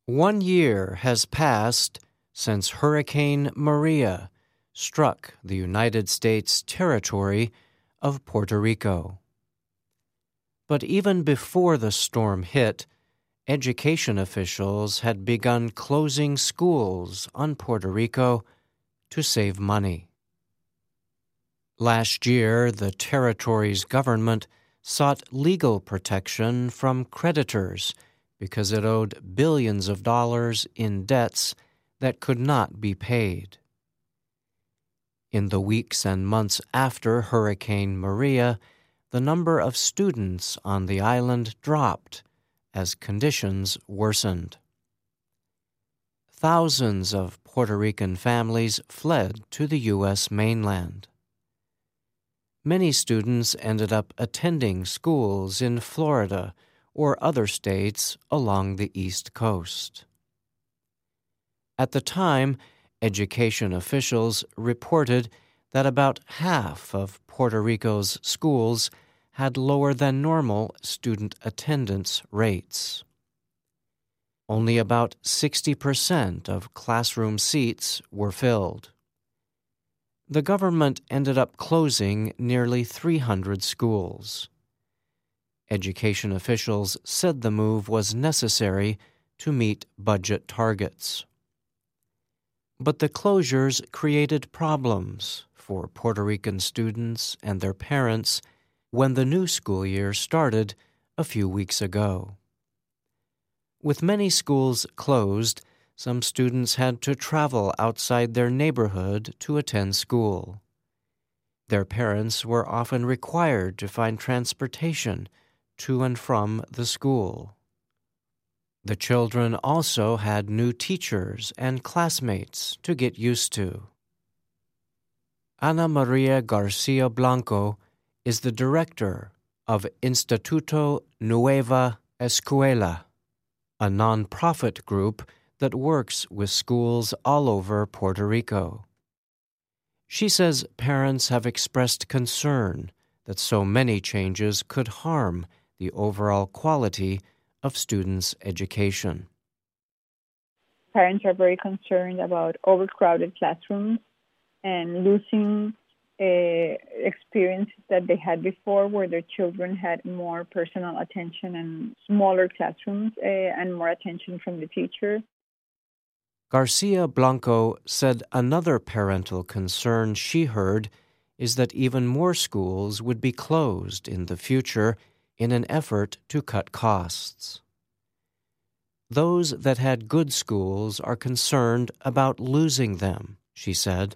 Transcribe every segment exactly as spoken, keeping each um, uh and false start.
One year has passed since Hurricane Maria struck the United States territory of Puerto Rico. But even before the storm hit, education officials had begun closing schools on Puerto Rico to save money. Last year, the territory's government sought legal protection from creditors because it owed billions of dollars in debts that could not be paid. In the weeks and months after Hurricane Maria, the number of students on the island dropped as conditions worsened. Thousands of Puerto Rican families fled to the U S mainland. Many students ended up attending schools in Florida or other states along the East Coast. At the time, education officials reported that about half of Puerto Rico's schools had lower than normal student attendance rates. Only about sixty percent of classroom seats were filled. The government ended up closing nearly three hundred schools. Education officials said the move was necessary to meet budget targets. But the closures created problems for Puerto Rican students and their parents when the new school year started a few weeks ago. With many schools closed, some students had to travel outside their neighborhood to attend school. Their parents were often required to find transportation to and from the school. The children also had new teachers and classmates to get used to. Ana Maria Garcia Blanco is the director of Instituto Nueva Escuela, a nonprofit group that works with schools all over Puerto Rico. She says parents have expressed concern that so many changes could harm the overall quality of students' education. Parents are very concerned about overcrowded classrooms and losing uh, experiences that they had before, where their children had more personal attention and smaller classrooms uh, and more attention from the teacher. Garcia Blanco said another parental concern she heard is that even more schools would be closed in the future in an effort to cut costs. Those that had good schools are concerned about losing them, she said.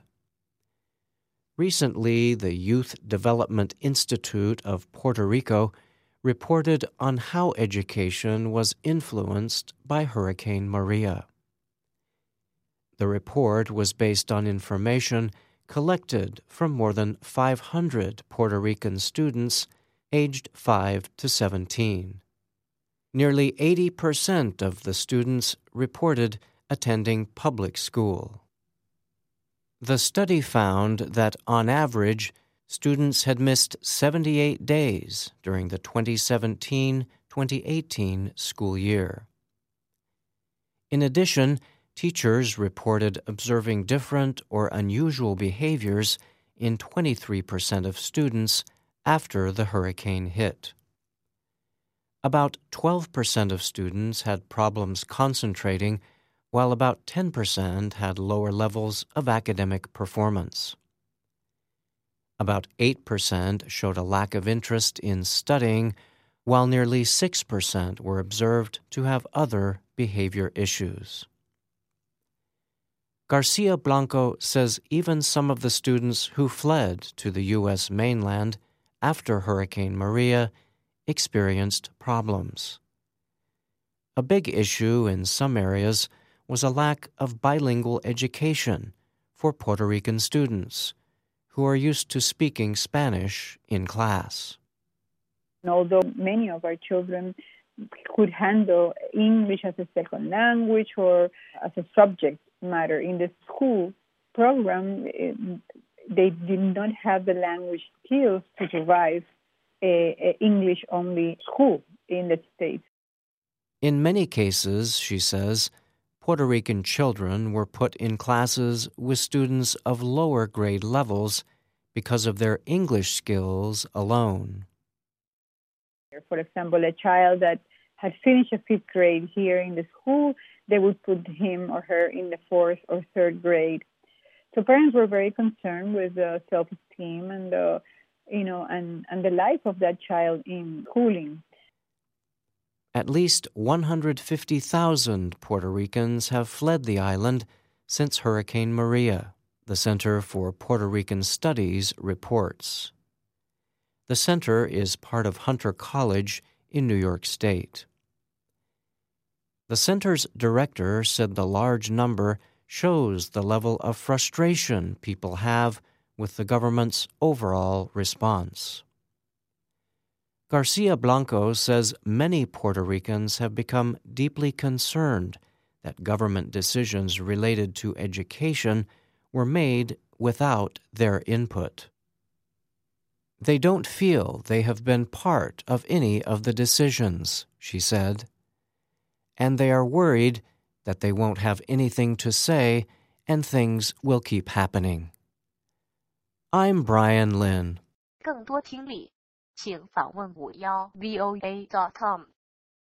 Recently, the Youth Development Institute of Puerto Rico reported on how education was influenced by Hurricane Maria. The report was based on information collected from more than five hundred Puerto Rican students aged five to seventeen. Nearly eighty percent of the students reported attending public school. The study found that, on average, students had missed seventy-eight days during the twenty seventeen twenty eighteen school year. In addition, teachers reported observing different or unusual behaviors in twenty-three percent of students after the hurricane hit. About twelve percent of students had problems concentrating, while about ten percent had lower levels of academic performance. About eight percent showed a lack of interest in studying, while nearly six percent were observed to have other behavior issues. Garcia Blanco says even some of the students who fled to the U S mainland after Hurricane Maria experienced problems. A big issue in some areas was a lack of bilingual education for Puerto Rican students who are used to speaking Spanish in class. Although many of our children could handle English as a second language or as a subject matter in the school program, they did not have the language skills to survive a, a English-only school in the States. In many cases, she says, Puerto Rican children were put in classes with students of lower grade levels because of their English skills alone. For example, a child that had finished a fifth grade here in the school, they would put him or her in the fourth or third grade. So parents were very concerned with the self-esteem and the, you know, and, and the life of that child in schooling. At least one hundred fifty thousand Puerto Ricans have fled the island since Hurricane Maria, the Center for Puerto Rican Studies reports. The center is part of Hunter College in New York State. The center's director said the large number shows the level of frustration people have with the government's overall response. Garcia Blanco says many Puerto Ricans have become deeply concerned that government decisions related to education were made without their input. They don't feel they have been part of any of the decisions, she said, and they are worried that they won't have anything to say and things will keep happening. I'm Brian Lynn. 更多听力，请访问五幺 V O A dot com。